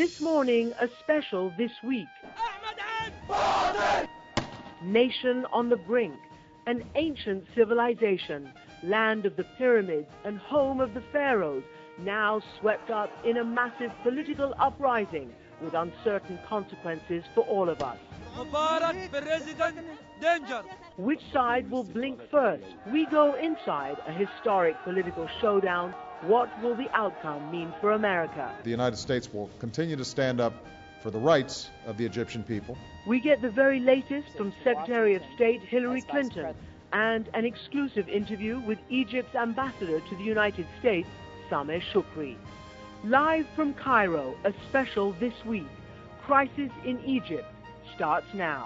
This morning, a special This Week. Nation on the brink, an ancient civilization, land of the pyramids and home of the pharaohs, now swept up in a massive political uprising with uncertain consequences for all of us. Mubarak, President, danger. Which side will blink first? We go inside a historic political showdown. What will the outcome mean for America? The United States will continue to stand up for the rights of the Egyptian people. We get the very latest from Secretary of State Hillary Clinton and an exclusive interview with Egypt's ambassador to the United States, Sameh Shoukry. Live from Cairo, a special This Week. Crisis in Egypt starts now.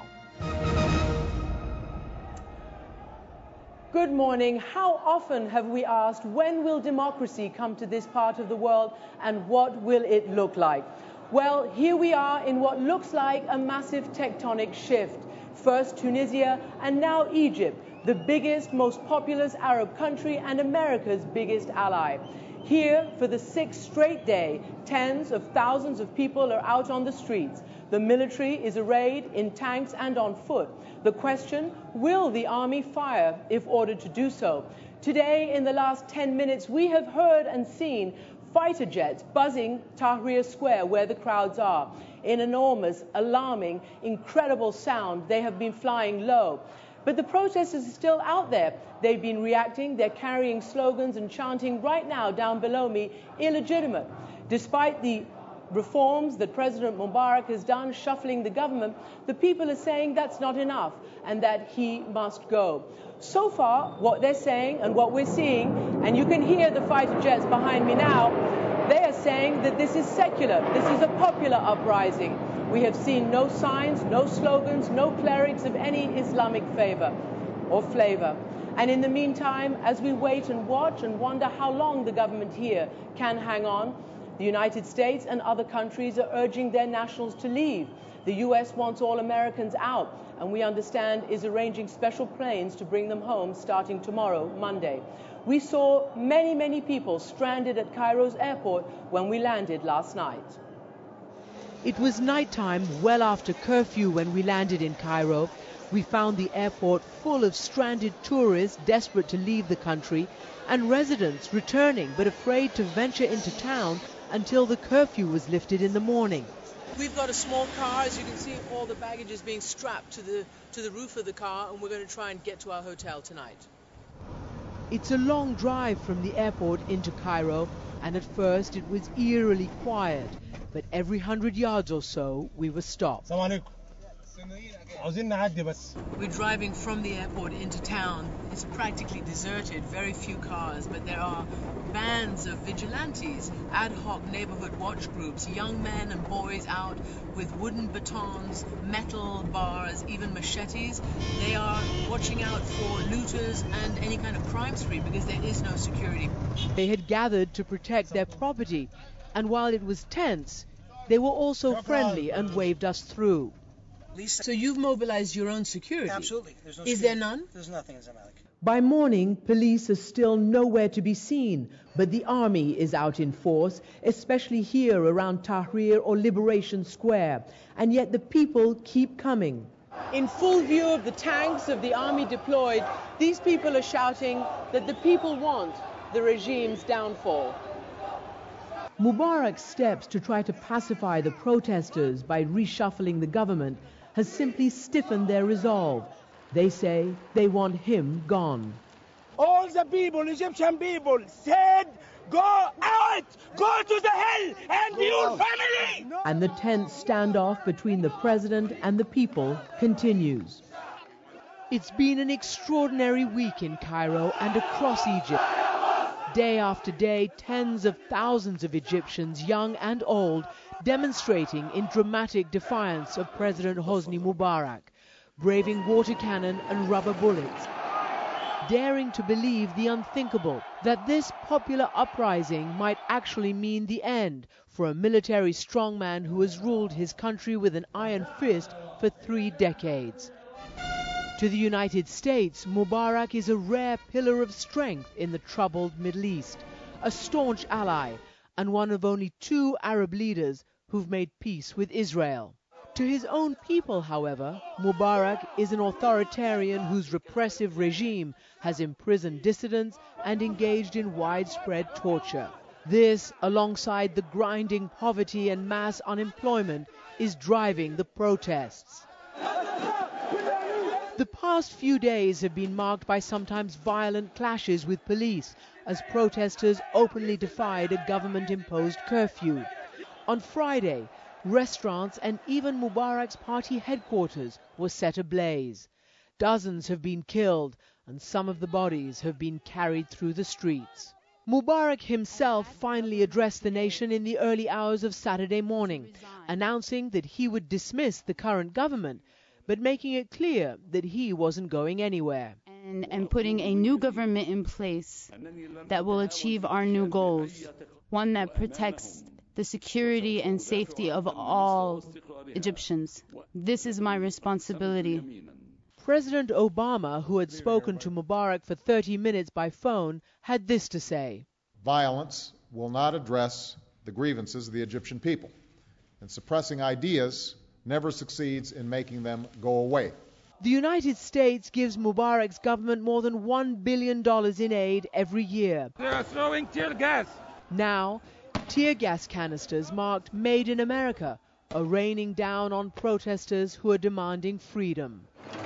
Good morning. How often have we asked, when will democracy come to this part of the world and what will it look like? Well, here we are in what looks like a massive tectonic shift. First Tunisia and now Egypt, the biggest, most populous Arab country and America's biggest ally. Here, for the sixth straight day, tens of thousands of people are out on the streets. The military is arrayed in tanks and on foot. The question, will the army fire if ordered to do so? Today, in the last 10 minutes, we have heard and seen fighter jets buzzing Tahrir Square, where the crowds are. In enormous, alarming, incredible sound, they have been flying low. But the protesters are still out there. They've been reacting, they're carrying slogans and chanting right now down below me, illegitimate. Despite the reforms that President Mubarak has done, shuffling the government, the people are saying that's not enough and that he must go. So far, what they're saying and what we're seeing, and you can hear the fighter jets behind me now, they are saying that this is secular, this is a popular uprising. We have seen no signs, no slogans, no clerics of any Islamic favor or flavor. And in the meantime, as we wait and watch and wonder how long the government here can hang on, the United States and other countries are urging their nationals to leave. The U.S. wants all Americans out, and we understand is arranging special planes to bring them home starting tomorrow, Monday. We saw many, many people stranded at Cairo's airport when we landed last night. It was nighttime, well after curfew, when we landed in Cairo. We found the airport full of stranded tourists desperate to leave the country and residents returning but afraid to venture into town until the curfew was lifted in the morning. We've got a small car. As you can see, all the baggage is being strapped to the roof of the car, and we're going to try and get to our hotel tonight. It's a long drive from the airport into Cairo, and at first it was eerily quiet. But every 100 yards or so, we were stopped. We're driving from the airport into town. It's practically deserted, very few cars, but there are bands of vigilantes, ad hoc neighborhood watch groups, young men and boys out with wooden batons, metal bars, even machetes. They are watching out for looters and any kind of crime spree because there is no security. They had gathered to protect their property, and while it was tense, they were also friendly and waved us through. So you've mobilized your own security? Absolutely. There's no security. Is there none? There's nothing in Zamalek. By morning, police are still nowhere to be seen, but the army is out in force, especially here around Tahrir or Liberation Square, and yet the people keep coming. In full view of the tanks of the army deployed, these people are shouting that the people want the regime's downfall. Mubarak's steps to try to pacify the protesters by reshuffling the government has simply stiffened their resolve. They say they want him gone. All the people, Egyptian people, said, go out, go to the hell and your family! And the tense standoff between the president and the people continues. It's been an extraordinary week in Cairo and across Egypt. Day after day, tens of thousands of Egyptians, young and old, demonstrating in dramatic defiance of President Hosni Mubarak, braving water cannon and rubber bullets, daring to believe the unthinkable, that this popular uprising might actually mean the end for a military strongman who has ruled his country with an iron fist for 3 decades. To the United States, Mubarak is a rare pillar of strength in the troubled Middle East, a staunch ally, and one of only 2 Arab leaders who've made peace with Israel. To his own people, however, Mubarak is an authoritarian whose repressive regime has imprisoned dissidents and engaged in widespread torture. This, alongside the grinding poverty and mass unemployment, is driving the protests. The past few days have been marked by sometimes violent clashes with police as protesters openly defied a government-imposed curfew. On Friday, restaurants and even Mubarak's party headquarters were set ablaze. Dozens have been killed and some of the bodies have been carried through the streets. Mubarak himself finally addressed the nation in the early hours of Saturday morning, announcing that he would dismiss the current government, but making it clear that he wasn't going anywhere. And putting a new government in place that will achieve our new goals, one that protects the security and safety of all Egyptians. This is my responsibility. President Obama, who had spoken to Mubarak for 30 minutes by phone, had this to say. Violence will not address the grievances of the Egyptian people, and suppressing ideas never succeeds in making them go away. The United States gives Mubarak's government more than $1 billion in aid every year. They are throwing tear gas. Now, tear gas canisters marked Made in America are raining down on protesters who are demanding freedom.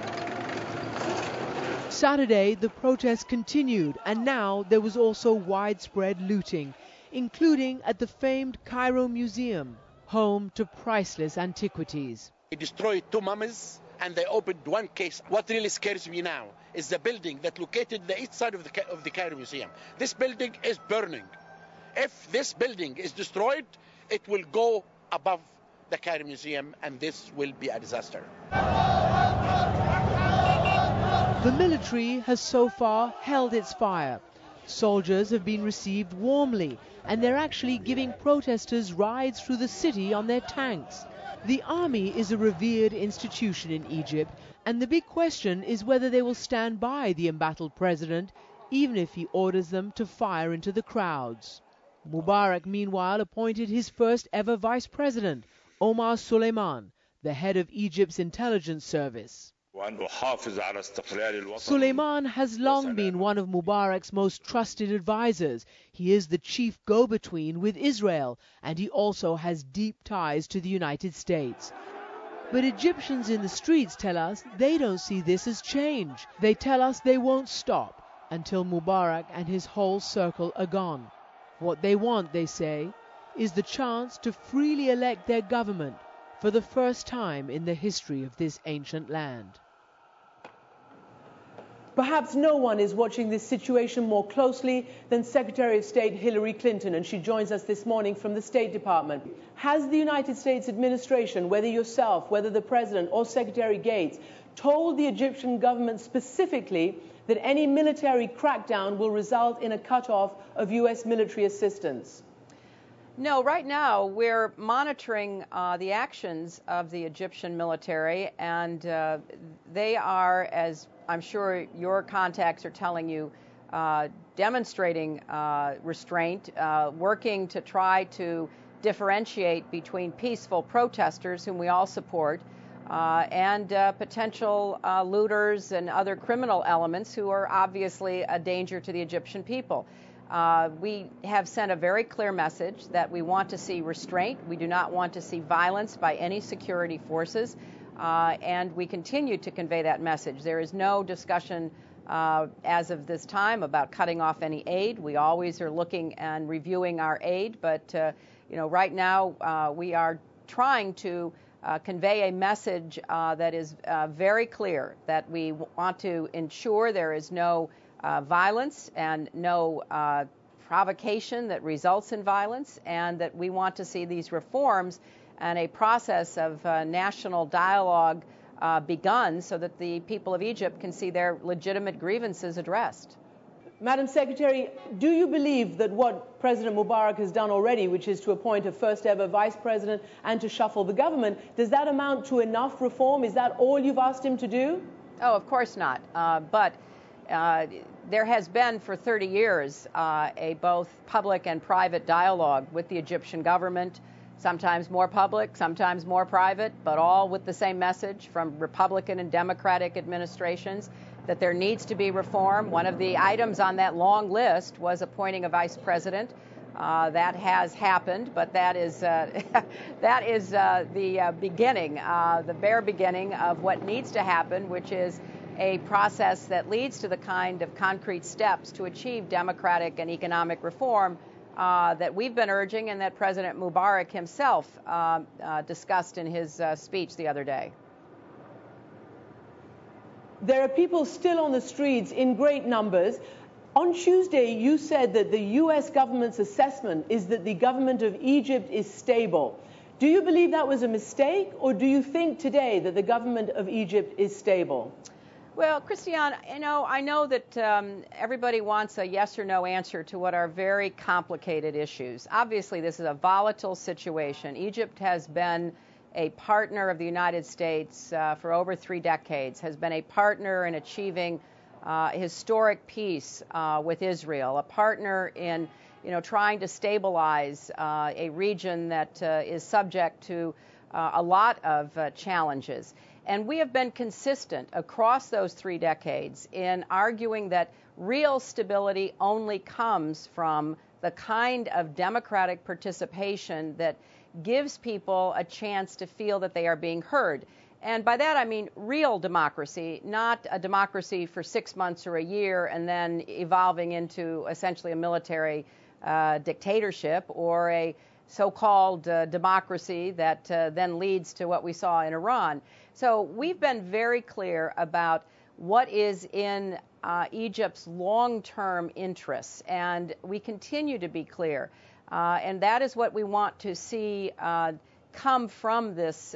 Saturday, the protests continued, and now there was also widespread looting, including at the famed Cairo Museum, home to priceless antiquities. They destroyed 2 mummies and they opened 1 case. What really scares me now is the building that located the east side of the Cairo Museum. This building is burning. If this building is destroyed, it will go above the Cairo Museum and this will be a disaster. The military has so far held its fire. Soldiers have been received warmly, and they're actually giving protesters rides through the city on their tanks. The army is a revered institution in Egypt, and the big question is whether they will stand by the embattled president, even if he orders them to fire into the crowds. Mubarak, meanwhile, appointed his first ever vice president, Omar Suleiman, the head of Egypt's intelligence service. Suleiman has long been one of Mubarak's most trusted advisors. He is the chief go-between with Israel, and he also has deep ties to the United States. But Egyptians in the streets tell us they don't see this as change. They tell us they won't stop until Mubarak and his whole circle are gone. What they want, they say, is the chance to freely elect their government for the first time in the history of this ancient land. Perhaps no one is watching this situation more closely than Secretary of State Hillary Clinton, and she joins us this morning from the State Department. Has the United States administration, whether yourself, whether the President or Secretary Gates, told the Egyptian government specifically that any military crackdown will result in a cutoff of U.S. military assistance? No, right now we're monitoring the actions of the Egyptian military, and they are, as I'm sure your contacts are telling you, demonstrating restraint, working to try to differentiate between peaceful protesters, whom we all support, and potential looters and other criminal elements who are obviously a danger to the Egyptian people. We have sent a very clear message that we want to see restraint. We do not want to see violence by any security forces, and we continue to convey that message. There is no discussion as of this time about cutting off any aid. We always are looking and reviewing our aid, but right now we are trying to convey a message that is very clear, that we want to ensure there is no violence and no provocation that results in violence, and that we want to see these reforms and a process of national dialogue begun so that the people of Egypt can see their legitimate grievances addressed. Madam Secretary, do you believe that what President Mubarak has done already, which is to appoint a first ever vice president and to shuffle the government, does that amount to enough reform? Is that all you've asked him to do? Oh, of course not. But there has been for 30 years a both public and private dialogue with the Egyptian government sometimes more public, sometimes more private, but all with the same message from Republican and Democratic administrations that there needs to be reform. One of the items on that long list was appointing a vice president. That has happened, but that is the beginning, the bare beginning of what needs to happen, which is a process that leads to the kind of concrete steps to achieve democratic and economic reform that we've been urging and that President Mubarak himself discussed in his speech the other day. There are people still on the streets in great numbers. On Tuesday, you said that the U.S. government's assessment is that the government of Egypt is stable. Do you believe that was a mistake, or do you think today that the government of Egypt is stable? Well, Christiane, I know that everybody wants a yes or no answer to what are very complicated issues. Obviously, this is a volatile situation. Egypt has been a partner of the United States for over 3 decades, has been a partner in achieving historic peace with Israel, a partner in trying to stabilize a region that is subject to a lot of challenges. And we have been consistent across those 3 decades in arguing that real stability only comes from the kind of democratic participation that gives people a chance to feel that they are being heard. And by that I mean real democracy, not a democracy for 6 months or a year and then evolving into essentially a military dictatorship or a so-called democracy that then leads to what we saw in Iran. So we've been very clear about what is in Egypt's long-term interests, and we continue to be clear. And that is what we want to see come from this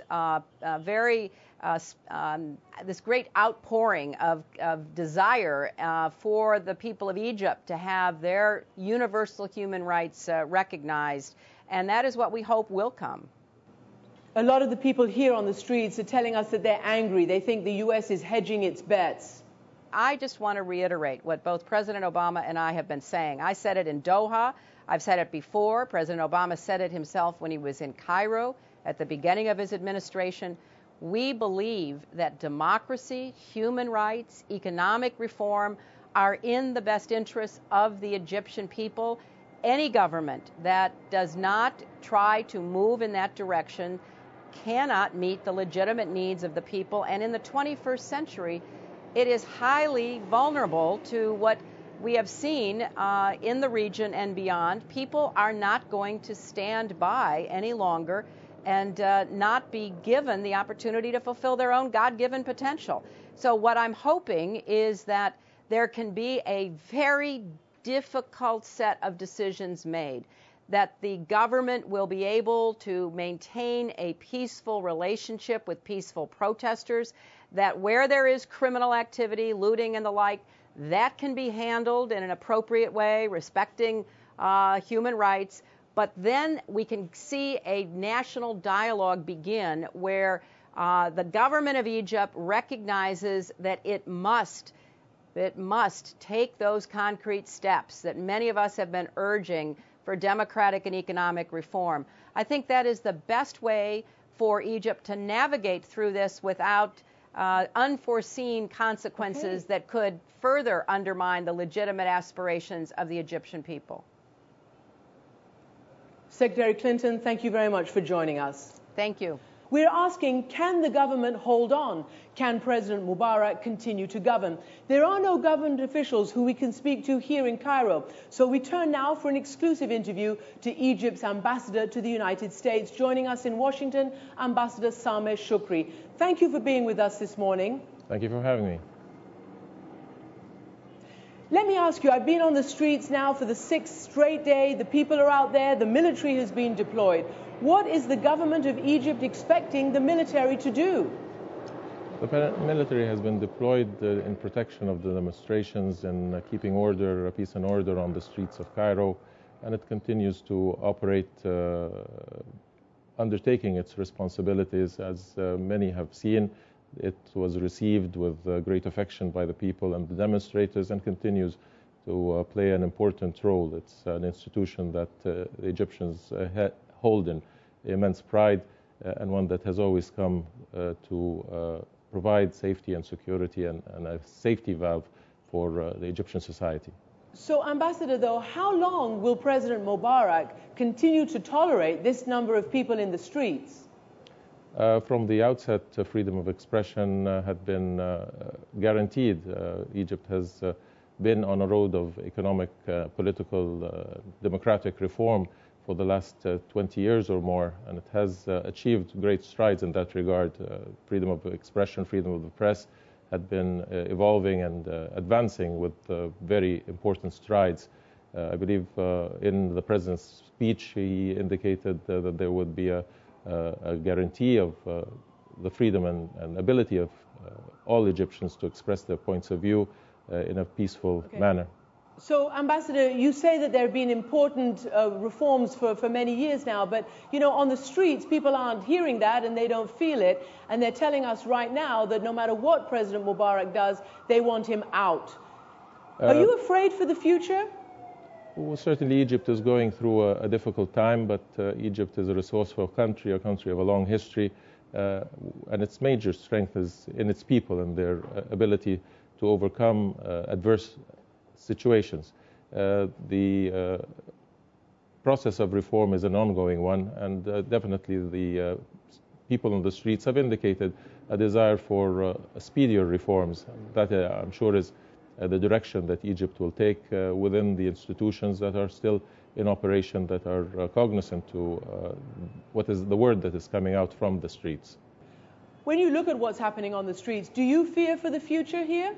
this great outpouring of desire for the people of Egypt to have their universal human rights recognized, and that is what we hope will come. A lot of the people here on the streets are telling us that they're angry. They think the U.S. is hedging its bets. I just want to reiterate what both President Obama and I have been saying. I said it in Doha. I've said it before. President Obama said it himself when he was in Cairo at the beginning of his administration. We believe that democracy, human rights, economic reform are in the best interests of the Egyptian people. Any government that does not try to move in that direction cannot meet the legitimate needs of the people. And in the 21st century, it is highly vulnerable to what we have seen in the region and beyond. People are not going to stand by any longer and not be given the opportunity to fulfill their own God-given potential. So what I'm hoping is that there can be a very difficult set of decisions made, that the government will be able to maintain a peaceful relationship with peaceful protesters, that where there is criminal activity, looting and the like, that can be handled in an appropriate way, respecting human rights. But then we can see a national dialogue begin where the government of Egypt recognizes that it must take those concrete steps that many of us have been urging for democratic and economic reform. I think that is the best way for Egypt to navigate through this without unforeseen consequences that could further undermine the legitimate aspirations of the Egyptian people. Secretary Clinton, thank you very much for joining us. Thank you. We're asking, can the government hold on? Can President Mubarak continue to govern? There are no government officials who we can speak to here in Cairo. So we turn now for an exclusive interview to Egypt's ambassador to the United States. Joining us in Washington, Ambassador Sameh Shoukry. Thank you for being with us this morning. Thank you for having me. Let me ask you, I've been on the streets now for the 6th straight day. The people are out there. The military has been deployed. What is the government of Egypt expecting the military to do? The military has been deployed in protection of the demonstrations and keeping order, peace and order on the streets of Cairo, and it continues to operate, undertaking its responsibilities. As many have seen, it was received with great affection by the people and the demonstrators and continues to play an important role. It's an institution that the Egyptians hold in immense pride and one that has always come to provide safety and security and a safety valve for the Egyptian society. So, Ambassador, though, how long will President Mubarak continue to tolerate this number of people in the streets? From the outset, freedom of expression had been guaranteed. Egypt has been on a road of economic, political, democratic reform for the last 20 years or more, and it has achieved great strides in that regard. Freedom of expression, freedom of the press had been evolving and advancing with very important strides. I believe in the President's speech he indicated that there would be a guarantee of the freedom and ability of all Egyptians to express their points of view in a peaceful manner. So, Ambassador, you say that there have been important reforms for many years now, but, you know, on the streets, people aren't hearing that and they don't feel it, and they're telling us right now that no matter what President Mubarak does, they want him out. Are you afraid for the future? Well, certainly Egypt is going through a difficult time, but Egypt is a resourceful country, a country of a long history, and its major strength is in its people and their ability to overcome adverse situations. The process of reform is an ongoing one, and definitely the people on the streets have indicated a desire for speedier reforms. That I'm sure is the direction that Egypt will take within the institutions that are still in operation, that are cognizant to what is the word that is coming out from the streets. When you look at what's happening on the streets, do you fear for the future here?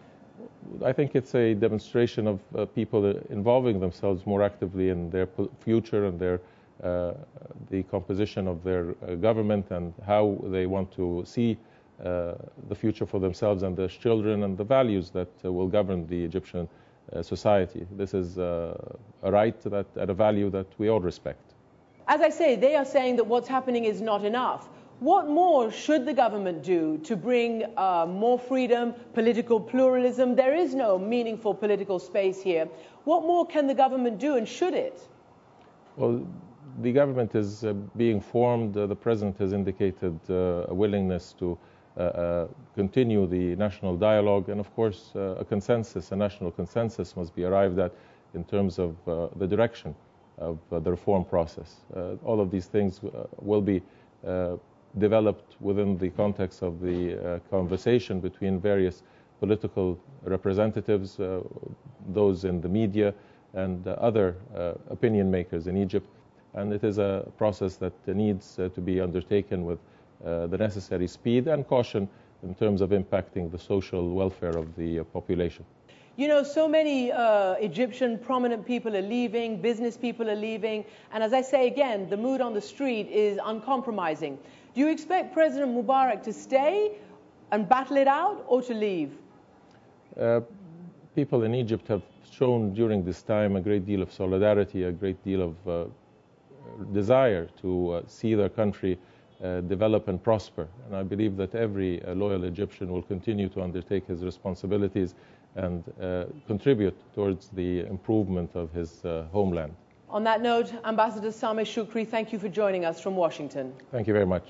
I think it's a demonstration of people involving themselves more actively in their future and their the composition of their government and how they want to see the future for themselves and their children and the values that will govern the Egyptian society. This is a right that, and a value that we all respect. As I say, they are saying that what's happening is not enough. What more should the government do to bring more freedom, political pluralism? There is no meaningful political space here. What more can the government do, and should it? Well, the government is being formed. The President has indicated a willingness to continue the national dialogue, and of course a consensus, a national consensus must be arrived at in terms of the direction of the reform process. All of these things will be developed within the context of the conversation between various political representatives, those in the media and other opinion makers in Egypt. And it is a process that needs to be undertaken with the necessary speed and caution in terms of impacting the social welfare of the population. You know, so many Egyptian prominent people are leaving, business people are leaving, and as I say again, the mood on the street is uncompromising. Do you expect President Mubarak to stay and battle it out, or to leave? People in Egypt have shown during this time a great deal of solidarity, a great deal of desire to see their country develop and prosper. And I believe that every loyal Egyptian will continue to undertake his responsibilities and contribute towards the improvement of his homeland. On that note, Ambassador Sameh Shoukry, thank you for joining us from Washington. Thank you very much.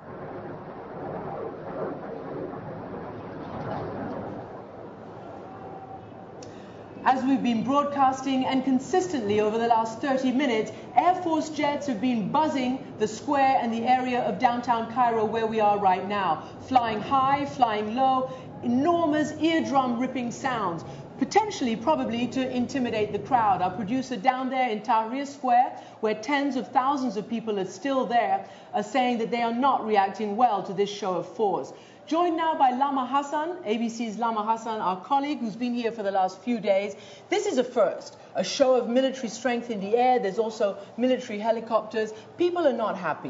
As we've been broadcasting, and consistently over the last 30 minutes, Air Force jets have been buzzing the square and the area of downtown Cairo where we are right now. Flying high, flying low, enormous eardrum-ripping sounds, potentially probably to intimidate the crowd. Our producer down there in Tahrir Square, where tens of thousands of people are still there, are saying that they are not reacting well to this show of force. Joined now by Lama Hassan, ABC's Lama Hassan, our colleague who's been here for the last few days. This is a first, a show of military strength in the air. There's also military helicopters. People are not happy.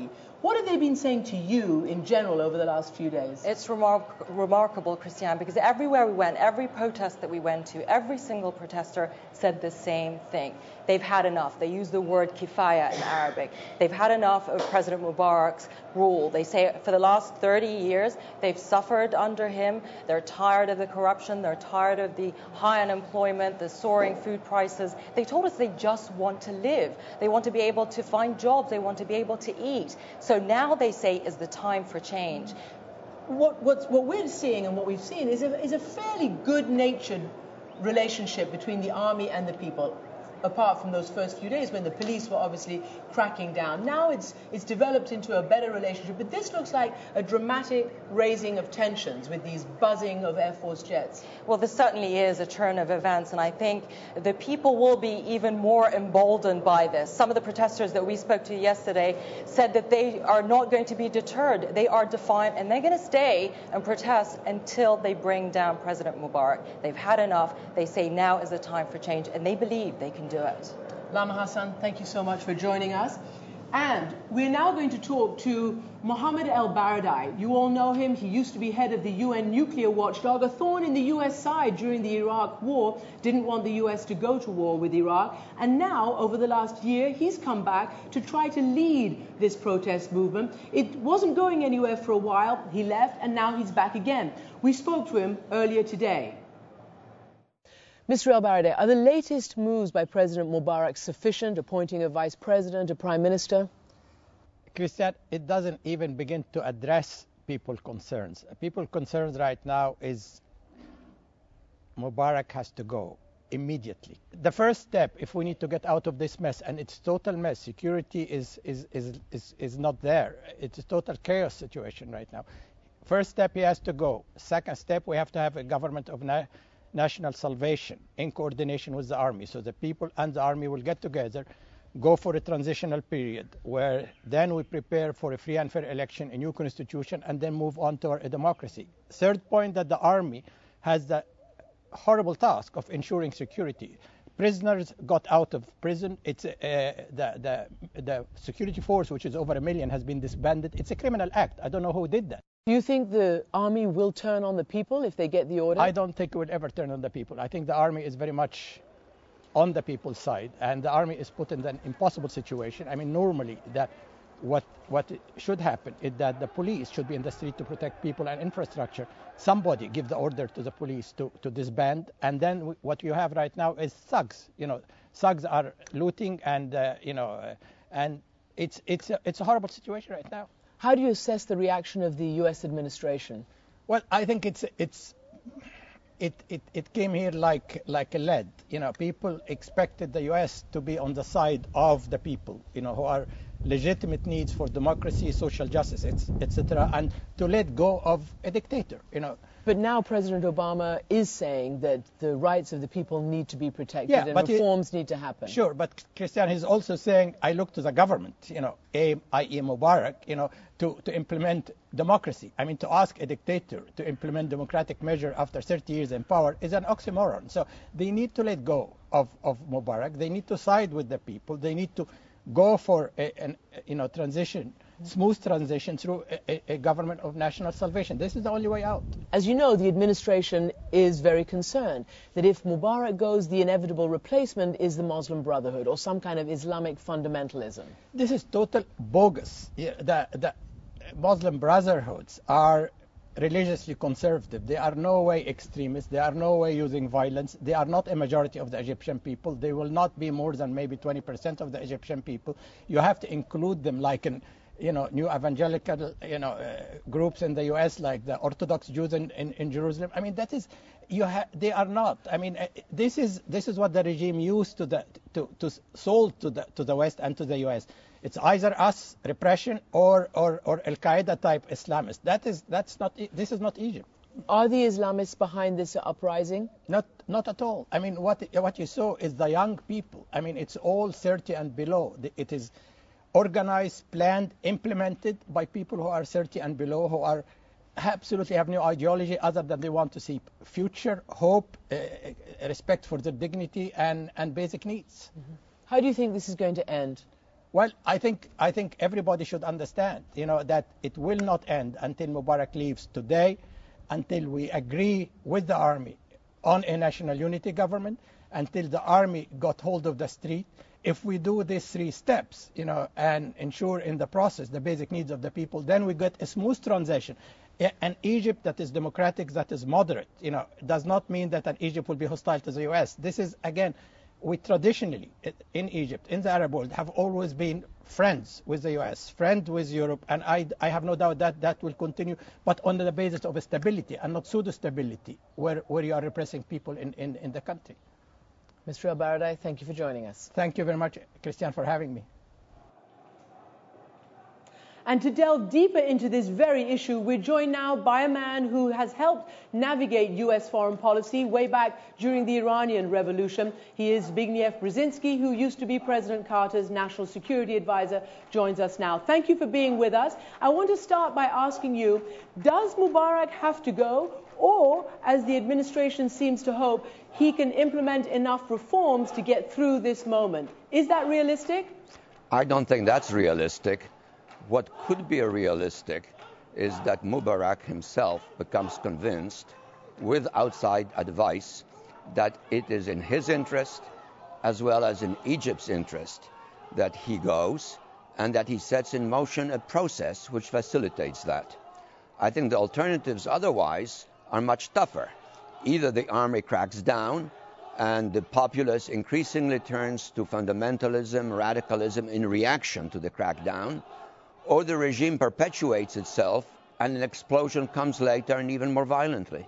What have they been saying to you in general over the last few days? It's remarkable, Christiane, because everywhere we went, every protest that we went to, every single protester said the same thing. They've had enough. They use the word kifaya in Arabic. They've had enough of President Mubarak's rule. They say for the last 30 years, they've suffered under him. They're tired of the corruption. They're tired of the high unemployment, the soaring food prices. They told us they just want to live. They want to be able to find jobs. They want to be able to eat. So now they say is the time for change. What we're seeing and what we've seen is a fairly good-natured relationship between the army and the people, apart from those first few days when the police were obviously cracking down. Now it's developed into a better relationship, but this looks like a dramatic raising of tensions with these buzzing of Air Force jets. Well, this certainly is a turn of events, and I think the people will be even more emboldened by this. Some of the protesters that we spoke to yesterday said that they are not going to be deterred. They are defiant, and they're going to stay and protest until they bring down President Mubarak. They've had enough. They say now is the time for change, and they believe they can do it. Lama Hassan, thank you so much for joining us. And we're now going to talk to Mohammed El-Baradei. You all know him. He used to be head of the UN nuclear watchdog, a thorn in the US side during the Iraq war, didn't want the US to go to war with Iraq. And now, over the last year, he's come back to try to lead this protest movement. It wasn't going anywhere for a while. He left, and now he's back again. We spoke to him earlier today. Mr. El-Baradei, are the latest moves by President Mubarak sufficient, appointing a vice president, a prime minister? Christiane, it doesn't even begin to address people's concerns. People's concerns right now is Mubarak has to go immediately. The first step, if we need to get out of this mess, and it's total mess, security is not there. It's a total chaos situation right now. First step, he has to go. Second step, we have to have a government of national salvation in coordination with the army. So the people and the army will get together, go for a transitional period where then we prepare for a free and fair election, a new constitution, and then move on to a democracy. Third point, that the army has the horrible task of ensuring security. Prisoners got out of prison. It's the security force, which is over 1 million, has been disbanded. It's a criminal act. I don't know who did that. Do you think the army will turn on the people if they get the order? I don't think it will ever turn on the people. I think the army is very much on the people's side, and the army is put in an impossible situation. I mean, normally that what should happen is that the police should be in the street to protect people and infrastructure. Somebody give the order to the police to disband, and then what you have right now is thugs. You know, thugs are looting, and and it's a horrible situation right now. How do you assess the reaction of the U.S. administration? Well, I think it came here like a lead. You know, people expected the U.S. to be on the side of the people, you know, who are legitimate needs for democracy, social justice, etc., and to let go of a dictator, you know. But now President Obama is saying that the rights of the people need to be protected, and reforms need to happen. Sure, but Christiane is also saying, I look to the government, you know, i.e. Mubarak, you know, to implement democracy. I mean, to ask a dictator to implement democratic measure after 30 years in power is an oxymoron. So they need to let go of Mubarak. They need to side with the people. They need to go for a transition, smooth transition through a government of national salvation. This is the only way out. As you know, the administration is very concerned that if Mubarak goes, the inevitable replacement is the Muslim Brotherhood or some kind of Islamic fundamentalism. This is total bogus. The Muslim Brotherhoods are religiously conservative. They are no way extremists. They are no way using violence. They are not a majority of the Egyptian people. They will not be more than maybe 20% of the Egyptian people. You have to include them like new evangelical groups in the U.S. like the Orthodox Jews in Jerusalem. I mean, that is they are not. I mean, this is what the regime used to sold to the West and to the U.S. It's either us repression or Al-Qaeda type Islamists. This is not Egypt. Are the Islamists behind this uprising? Not at all. I mean, what you saw is the young people. I mean, it's all 30 and below. It is organized, planned, implemented by people who are 30 and below, who are absolutely have no ideology other than they want to see future, hope, respect for their dignity and basic needs. Mm-hmm. How do you think this is going to end? Well, I think everybody should understand, that it will not end until Mubarak leaves today, until we agree with the army on a national unity government, until the army got hold of the street. If we do these 3 steps, and ensure in the process the basic needs of the people, then we get a smooth transition. An Egypt that is democratic, that is moderate, does not mean that an Egypt will be hostile to the U.S. This is, again, we traditionally in Egypt, in the Arab world, have always been friends with the U.S., friends with Europe, and I have no doubt that will continue, but on the basis of stability and not pseudo-stability, where you are repressing people in the country. Mr. El-Baradei, thank you for joining us. Thank you very much, Christian, for having me. And to delve deeper into this very issue, we're joined now by a man who has helped navigate U.S. foreign policy way back during the Iranian Revolution. He is Zbigniew Brzezinski, who used to be President Carter's national security advisor, joins us now. Thank you for being with us. I want to start by asking you, does Mubarak have to go? Or, as the administration seems to hope, he can implement enough reforms to get through this moment. Is that realistic? I don't think that's realistic. What could be realistic is that Mubarak himself becomes convinced, with outside advice, that it is in his interest, as well as in Egypt's interest, that he goes and that he sets in motion a process which facilitates that. I think the alternatives otherwise are much tougher. Either the army cracks down and the populace increasingly turns to fundamentalism, radicalism in reaction to the crackdown, or the regime perpetuates itself and an explosion comes later and even more violently.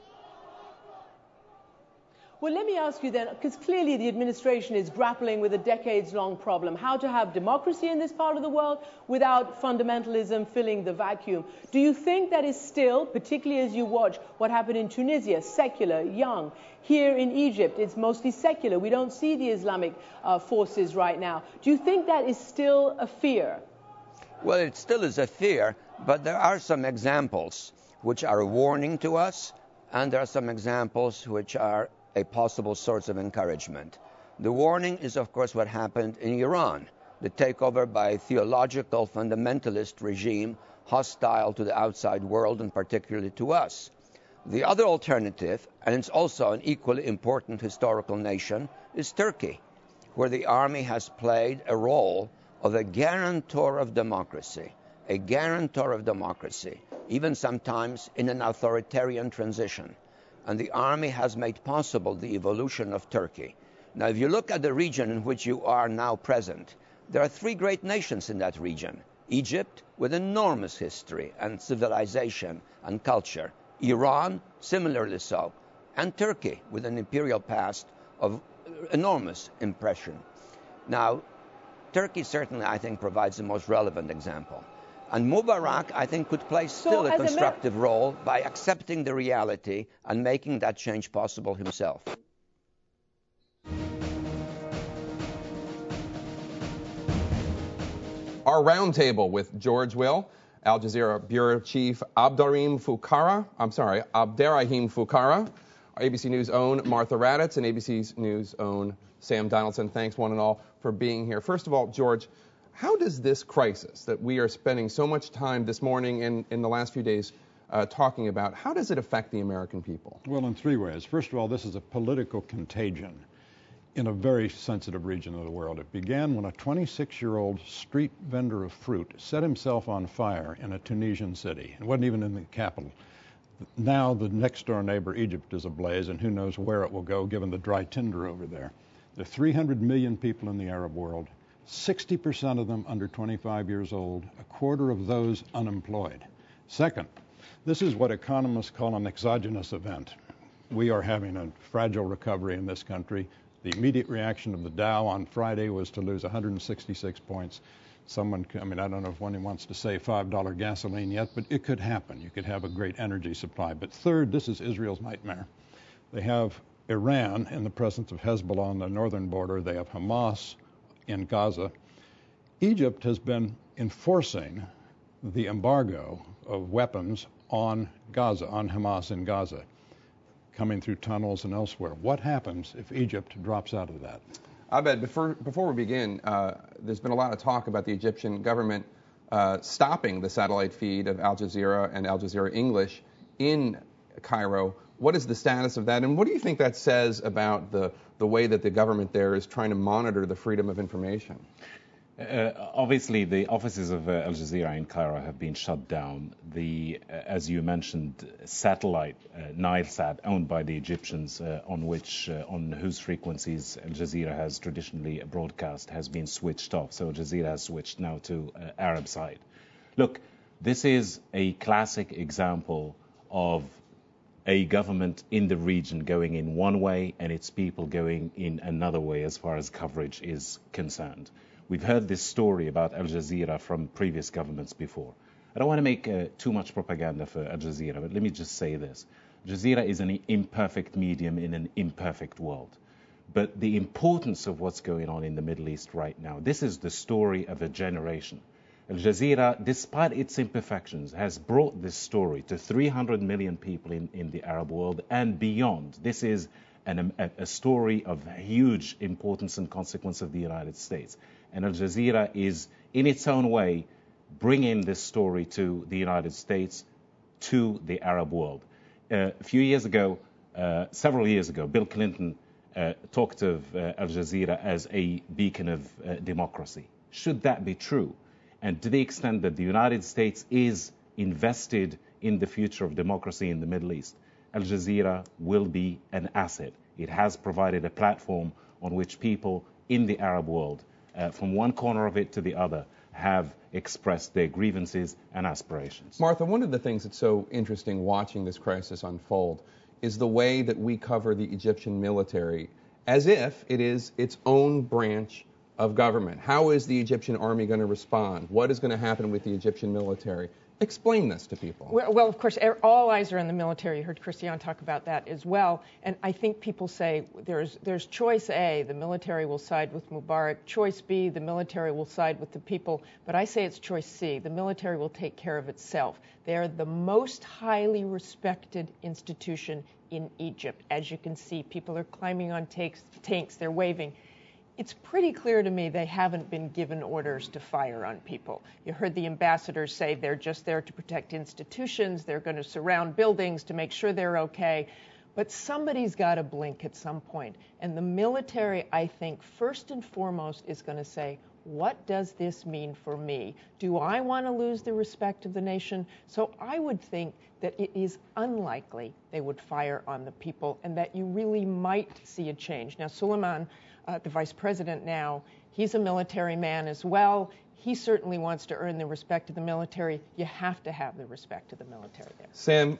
Well, let me ask you then, because clearly the administration is grappling with a decades-long problem, how to have democracy in this part of the world without fundamentalism filling the vacuum. Do you think that is still, particularly as you watch what happened in Tunisia, secular, young? Here in Egypt, it's mostly secular. We don't see the Islamic forces right now. Do you think that is still a fear? Well, it still is a fear, but there are some examples which are a warning to us, and there are some examples which are a possible source of encouragement. The warning is, of course, what happened in Iran, the takeover by a theological fundamentalist regime hostile to the outside world and particularly to us. The other alternative, and it's also an equally important historical nation, is Turkey, where the army has played a role of a guarantor of democracy, even sometimes in an authoritarian transition. And the army has made possible the evolution of Turkey. Now, if you look at the region in which you are now present, there are 3 great nations in that region. Egypt, with enormous history and civilization and culture. Iran, similarly so. And Turkey, with an imperial past of enormous impression. Now, Turkey certainly, I think, provides the most relevant example. And Mubarak, I think, could play still a constructive role by accepting the reality and making that change possible himself. Our roundtable with George Will, Al Jazeera Bureau Chief Abderrahim Foukara, our ABC News' own Martha Raddatz, and ABC News' own Sam Donaldson. Thanks, one and all, for being here. First of all, George, how does this crisis that we are spending so much time this morning and in the last few days talking about, how does it affect the American people? Well, in 3 ways. First of all, this is a political contagion in a very sensitive region of the world. It began when a 26-year-old street vendor of fruit set himself on fire in a Tunisian city. It wasn't even in the capital. Now the next-door neighbor, Egypt, is ablaze, and who knows where it will go given the dry tinder over there. There are 300 million people in the Arab world, 60% of them under 25 years old, a quarter of those unemployed. Second, this is what economists call an exogenous event. We are having a fragile recovery in this country. The immediate reaction of the Dow on Friday was to lose 166 points. I don't know if one wants to say $5 gasoline yet, but it could happen. You could have a great energy supply. But third, this is Israel's nightmare. They have Iran in the presence of Hezbollah on the northern border. They have Hamas in Gaza. Egypt has been enforcing the embargo of weapons on Gaza, on Hamas in Gaza, coming through tunnels and elsewhere. What happens if Egypt drops out of that? Abed, before we begin, there's been a lot of talk about the Egyptian government stopping the satellite feed of Al Jazeera and Al Jazeera English in Cairo. What is the status of that, and what do you think that says about the way that the government there is trying to monitor the freedom of information? Obviously, the offices of Al Jazeera in Cairo have been shut down. As you mentioned, satellite Nilesat, owned by the Egyptians, on whose frequencies Al Jazeera has traditionally broadcast, has been switched off. So Al Jazeera has switched now to Arab side. Look, this is a classic example of a government in the region going in one way and its people going in another way as far as coverage is concerned. We've heard this story about Al Jazeera from previous governments before. I don't want to make too much propaganda for Al Jazeera, but let me just say this. Al Jazeera is an imperfect medium in an imperfect world. But the importance of what's going on in the Middle East right now, this is the story of a generation. Al Jazeera, despite its imperfections, has brought this story to 300 million people in the Arab world and beyond. This is a story of huge importance and consequence of the United States. And Al Jazeera is, in its own way, bringing this story to the United States, to the Arab world. Several years ago, Bill Clinton talked of Al Jazeera as a beacon of democracy. Should that be true? And to the extent that the United States is invested in the future of democracy in the Middle East, Al Jazeera will be an asset. It has provided a platform on which people in the Arab world, from one corner of it to the other, have expressed their grievances and aspirations. Martha, one of the things that's so interesting watching this crisis unfold is the way that we cover the Egyptian military as if it is its own branch of government. How is the Egyptian army going to respond? What is going to happen with the Egyptian military? Explain this to people. Well, of course, all eyes are on the military. You heard Christiane talk about that as well. And I think people say there's choice A, the military will side with Mubarak. Choice B, the military will side with the people. But I say it's choice C, the military will take care of itself. They are the most highly respected institution in Egypt. As you can see, people are climbing on tanks, they're waving. It's pretty clear to me they haven't been given orders to fire on people. You heard the ambassadors say they're just there to protect institutions, they're going to surround buildings to make sure they're okay. But somebody's got to blink at some point. And the military, I think, first and foremost is going to say, what does this mean for me? Do I want to lose the respect of the nation? So I would think that it is unlikely they would fire on the people and that you really might see a change. Now, Suleiman, the vice president now, he's a military man as well. He certainly wants to earn the respect of the military. You have to have the respect of the military there. Sam,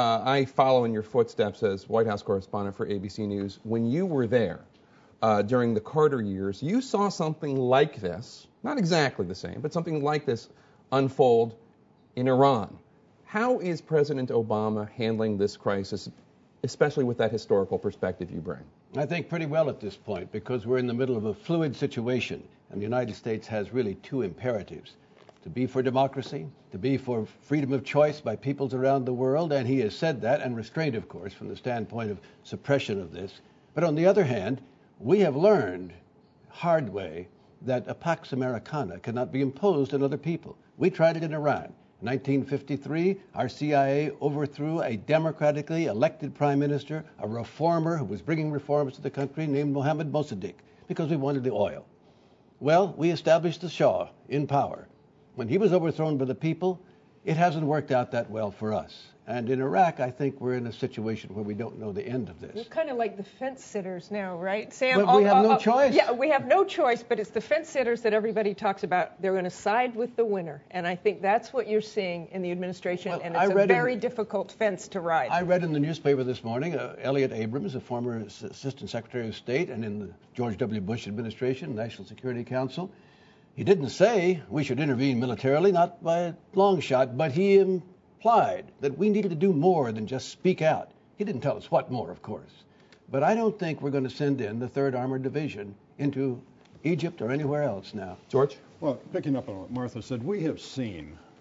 I follow in your footsteps as White House correspondent for ABC News. When you were there during the Carter years, you saw something like this, not exactly the same, but something like this unfold in Iran. How is President Obama handling this crisis, especially with that historical perspective you bring? I think pretty well at this point, because we're in the middle of a fluid situation, and the United States has really two imperatives: to be for democracy, to be for freedom of choice by peoples around the world, and he has said that, and restraint, of course, from the standpoint of suppression of this. But on the other hand, we have learned, hard way, that a Pax Americana cannot be imposed on other people. We tried it in Iran. In 1953, our CIA overthrew a democratically elected prime minister, a reformer who was bringing reforms to the country, named Mohammad Mossadegh, because we wanted the oil. Well, we established the Shah in power. When he was overthrown by the people, it hasn't worked out that well for us. And in Iraq, I think we're in a situation where we don't know the end of this. We're kind of like the fence sitters now, right, Sam? But we have no choice. Yeah, we have no choice, but it's the fence sitters that everybody talks about. They're going to side with the winner. And I think that's what you're seeing in the administration, and it's a very difficult fence to ride. I read in the newspaper this morning, Elliot Abrams, a former Assistant Secretary of State and in the George W. Bush administration, National Security Council, he didn't say we should intervene militarily, not by a long shot, but he implied that we needed to do more than just speak out. He didn't tell us what more, of course. But I don't think we're going to send in the 3rd Armored Division into Egypt or anywhere else now. George? Well, picking up on what Martha said, we have seen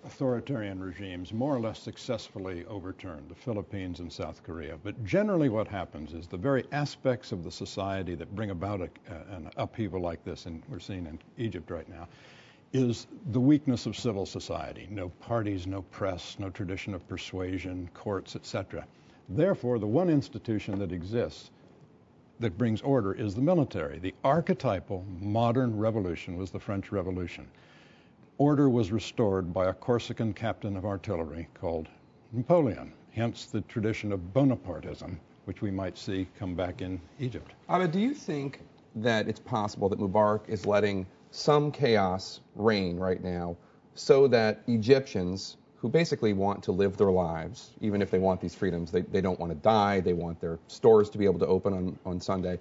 authoritarian regimes more or less successfully overturned, the Philippines and South Korea. But generally what happens is the very aspects of the society that bring about an upheaval like this, and we're seeing in Egypt right now, is the weakness of civil society. No parties, no press, no tradition of persuasion, courts, etc. Therefore, the one institution that exists that brings order is the military. The archetypal modern revolution was the French Revolution. Order was restored by a Corsican captain of artillery called Napoleon, hence the tradition of Bonapartism, which we might see come back in Egypt. Abed, do you think that it's possible that Mubarak is letting some chaos reign right now so that Egyptians, who basically want to live their lives, even if they want these freedoms, they don't want to die, they want their stores to be able to open on Sunday,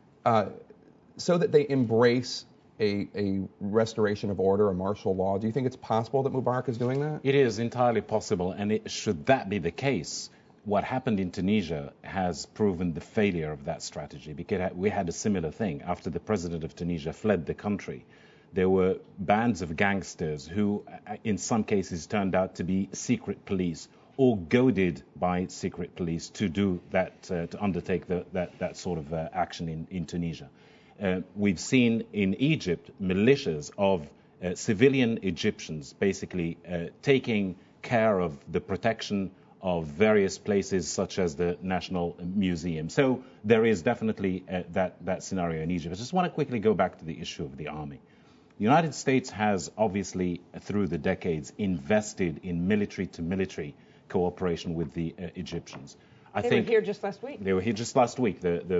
so that they embrace a restoration of order, a martial law? Do you think it's possible that Mubarak is doing that? It is entirely possible, and should that be the case, what happened in Tunisia has proven the failure of that strategy, because we had a similar thing. After the president of Tunisia fled the country, there were bands of gangsters who, in some cases, turned out to be secret police or goaded by secret police to do that, to undertake that sort of action in Tunisia. We've seen in Egypt militias of civilian Egyptians basically taking care of the protection of various places such as the National Museum. So there is definitely that scenario in Egypt. I just want to quickly go back to the issue of the army. The United States has obviously, through the decades, invested in military-to-military cooperation with the Egyptians. They were here just last week. They were here just last week.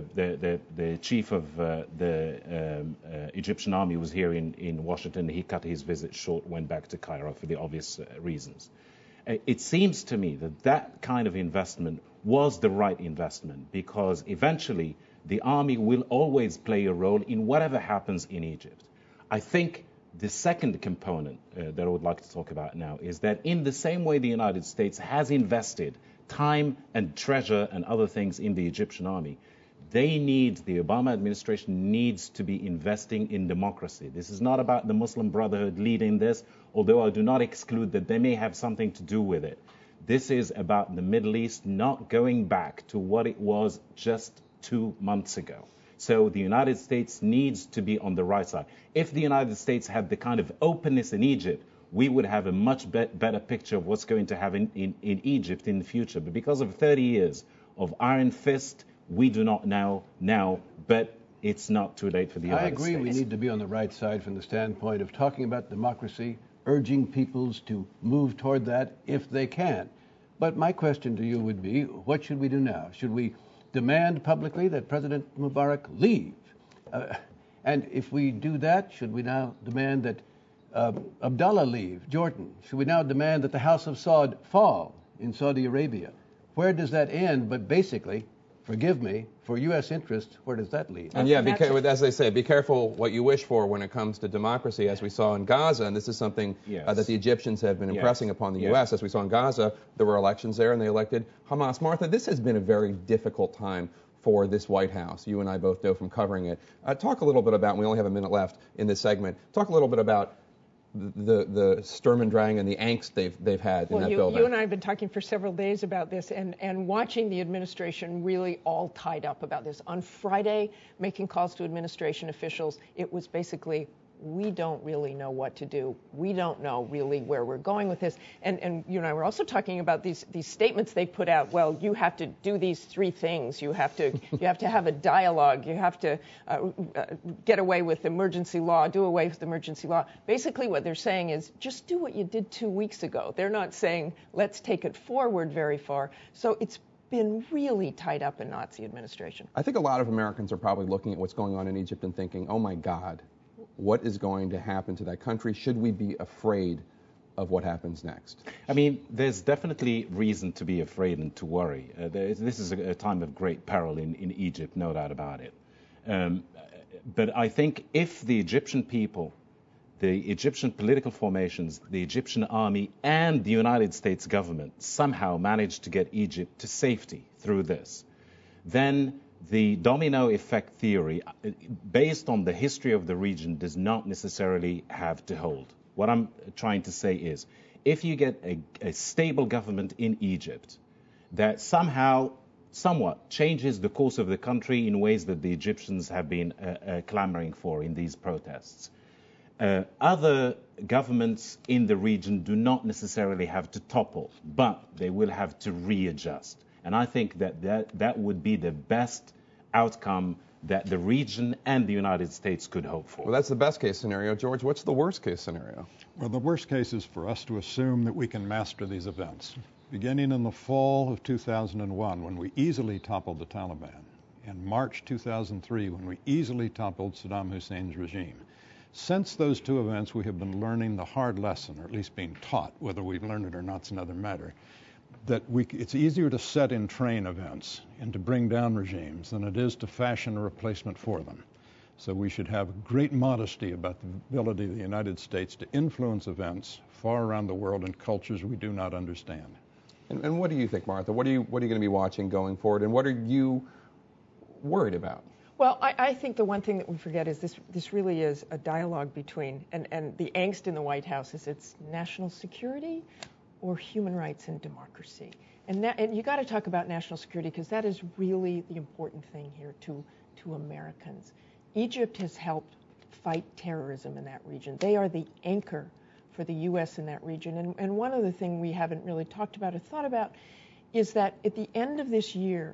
The chief of the Egyptian army was here in Washington. He cut his visit short, went back to Cairo for the obvious reasons. It seems to me that kind of investment was the right investment, because eventually the army will always play a role in whatever happens in Egypt. I think the second component that I would like to talk about now is that in the same way the United States has invested time and treasure and other things in the Egyptian army, the Obama administration needs to be investing in democracy. This is not about the Muslim Brotherhood leading this, although I do not exclude that they may have something to do with it. This is about the Middle East not going back to what it was just 2 months ago. So the United States needs to be on the right side. If the United States had the kind of openness in Egypt, we would have a much better picture of what's going to happen in Egypt in the future. But because of 30 years of iron fist, we do not know now, but it's not too late for the United States. I agree we need to be on the right side from the standpoint of talking about democracy, urging peoples to move toward that if they can. But my question to you would be, what should we do now? Should we demand publicly that President Mubarak leave? And if we do that, should we now demand that Abdullah leave Jordan? Should we now demand that the House of Saud fall in Saudi Arabia? Where does that end? But basically, forgive me, for U.S. interests, where does that lead? And as they say, be careful what you wish for when it comes to democracy, as we saw in Gaza. And this is something that the Egyptians have been impressing upon the U.S. As we saw in Gaza, there were elections there, and they elected Hamas. Martha, this has been a very difficult time for this White House. You and I both know from covering it. Talk a little bit about, and we only have a minute left in this segment, talk a little bit about the Sturm und Drang and the angst they've had in that building. You and I have been talking for several days about this and watching the administration really all tied up about this. On Friday, making calls to administration officials, it was basically, we don't really know what to do. We don't know really where we're going with this. And you and I were also talking about these statements they put out. Well, you have to do these 3 things. You have to have a dialogue. You have to get away with emergency law, do away with emergency law. Basically what they're saying is just do what you did 2 weeks ago. They're not saying let's take it forward very far. So it's been really tied up in Nazi administration. I think a lot of Americans are probably looking at what's going on in Egypt and thinking, oh my God, what is going to happen to that country? Should we be afraid of what happens next? I mean, there's definitely reason to be afraid and to worry. This is a time of great peril in Egypt, no doubt about it. But I think if the Egyptian people, the Egyptian political formations, the Egyptian army, and the United States government somehow manage to get Egypt to safety through this, then the domino effect theory, based on the history of the region, does not necessarily have to hold. What I'm trying to say is, if you get a stable government in Egypt that somehow, somewhat changes the course of the country in ways that the Egyptians have been clamoring for in these protests, other governments in the region do not necessarily have to topple, but they will have to readjust. And I think that would be the best outcome that the region and the United States could hope for. Well, that's the best case scenario. George, what's the worst case scenario? Well, the worst case is for us to assume that we can master these events. Beginning in the fall of 2001, when we easily toppled the Taliban, and March 2003, when we easily toppled Saddam Hussein's regime. Since those two events, we have been learning the hard lesson, or at least being taught. Whether we've learned it or not is another matter. That it's easier to set in train events and to bring down regimes than it is to fashion a replacement for them. So we should have great modesty about the ability of the United States to influence events far around the world in cultures we do not understand. And what do you think, Martha? What are you going to be watching going forward, and what are you worried about? Well, I think the one thing that we forget is this really is a dialogue between, and the angst in the White House is it's national security or human rights and democracy. And you got to talk about national security because that is really the important thing here to Americans. Egypt has helped fight terrorism in that region. They are the anchor for the U.S. in that region. And one other thing we haven't really talked about or thought about is that at the end of this year,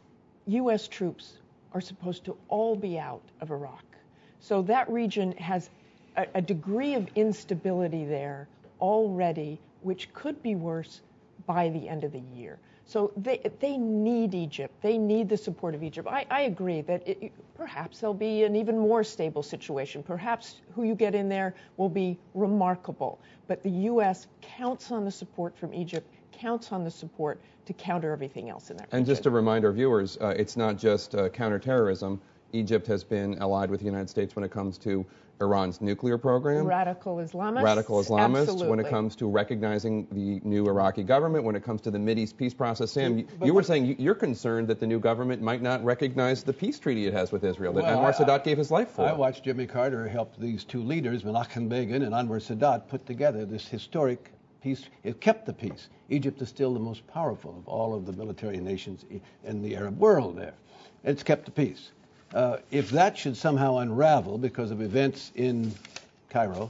U.S. troops are supposed to all be out of Iraq. So that region has a degree of instability there already, which could be worse by the end of the year. So they need Egypt. They need the support of Egypt. I agree that perhaps there'll be an even more stable situation. Perhaps who you get in there will be remarkable. But the U.S. counts on the support from Egypt, counts on the support to counter everything else in that region. And just to remind our viewers, it's not just counterterrorism. Egypt has been allied with the United States when it comes to Iran's nuclear program. Radical Islamists. Radical Islamists. Absolutely. When it comes to recognizing the new Iraqi government, when it comes to the Mideast peace process. Sam, you were saying you're concerned that the new government might not recognize the peace treaty it has with Israel, that Anwar Sadat gave his life for. I watched Jimmy Carter help these two leaders, Menachem Begin and Anwar Sadat, put together this historic peace. It kept the peace. Egypt is still the most powerful of all of the military nations in the Arab world there. It's kept the peace. If that should somehow unravel because of events in Cairo,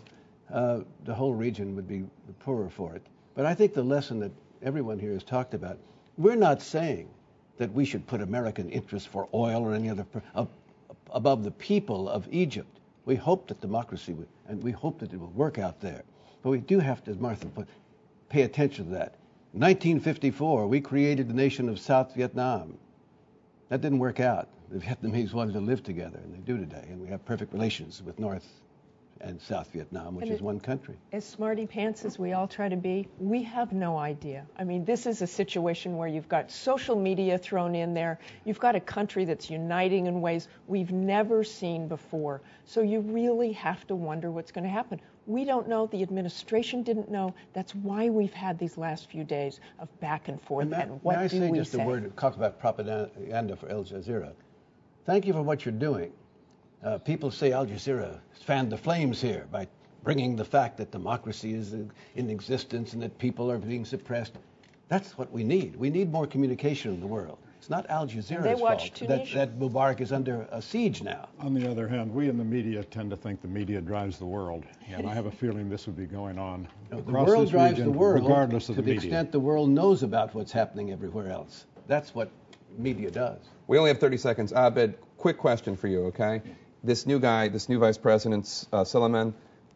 the whole region would be poorer for it. But I think the lesson that everyone here has talked about, we're not saying that we should put American interests for oil or any other above the people of Egypt. We hope that democracy would, and we hope that it will work out there. But we do have to, as Martha put, pay attention to that. In 1954, we created the nation of South Vietnam. That didn't work out. The Vietnamese wanted to live together, and they do today. And we have perfect relations with North and South Vietnam, which is one country. As smarty pants as we all try to be, we have no idea. I mean, this is a situation where you've got social media thrown in there. You've got a country that's uniting in ways we've never seen before. So you really have to wonder what's going to happen. We don't know. The administration didn't know. That's why we've had these last few days of back and forth. And what do we say? May I say just a word, talk about propaganda for Al Jazeera. Thank you for what you're doing. People say Al Jazeera fanned the flames here by bringing the fact that democracy is in existence and that people are being suppressed. That's what we need. We need more communication in the world. It's not Al Jazeera's fault that Mubarak is under a siege now. On the other hand, we in the media tend to think the media drives the world, and I have a feeling this would be going on across the world this drives region, the world regardless of to the the media. extent the world knows about what's happening everywhere else. That's what media does. We only have 30 seconds. Abed, quick question for you, okay? This new guy, this new Vice President, Suleiman,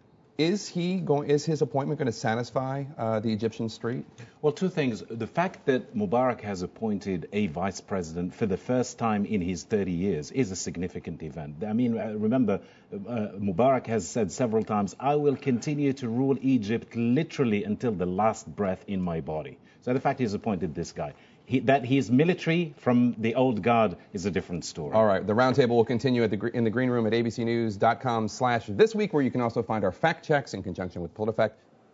is his appointment going to satisfy the Egyptian street? Well, two things. The fact that Mubarak has appointed a vice president for the first time in his 30 years is a significant event. I mean, remember, Mubarak has said several times, I will continue to rule Egypt literally until the last breath in my body. So the fact he's appointed this guy. That he's military from the old guard is a different story. All right. The roundtable will continue in the green room at abcnews.com/this week, where you can also find our fact checks in conjunction with PolitiFact.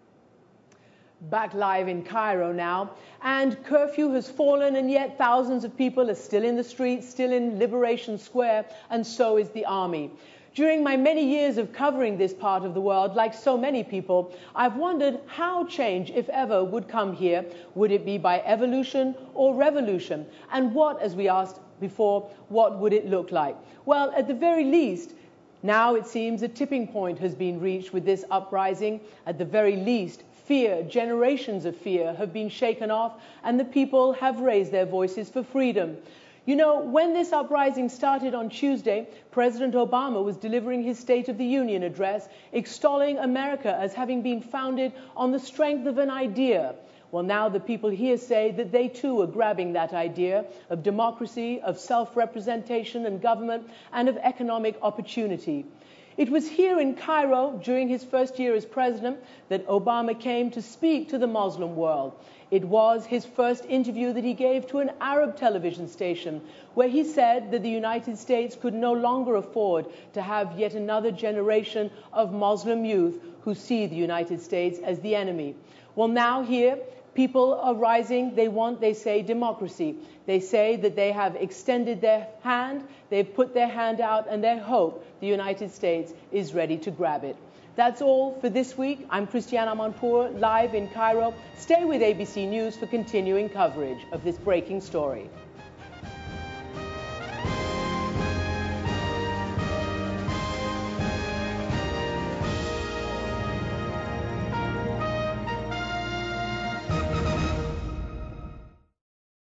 Back live in Cairo now, and curfew has fallen, and yet thousands of people are still in the streets, still in Liberation Square, and so is the army. During my many years of covering this part of the world, like so many people, I've wondered how change, if ever, would come here. Would it be by evolution or revolution? And what, as we asked before, what would it look like? Well, at the very least, now it seems a tipping point has been reached with this uprising. At the very least, fear, generations of fear, have been shaken off, and the people have raised their voices for freedom. You know, when this uprising started on Tuesday, President Obama was delivering his State of the Union address, extolling America as having been founded on the strength of an idea. Well, now the people here say that they too are grabbing that idea of democracy, of self-representation and government, and of economic opportunity. It was here in Cairo, during his first year as president, that Obama came to speak to the Muslim world. It was his first interview that he gave to an Arab television station, where he said that the United States could no longer afford to have yet another generation of Muslim youth who see the United States as the enemy. Well, now here, people are rising. They say, democracy. They say that they have extended their hand, they've put their hand out, and they hope the United States is ready to grab it. That's all for this week. I'm Christiane Amanpour, live in Cairo. Stay with ABC News for continuing coverage of this breaking story.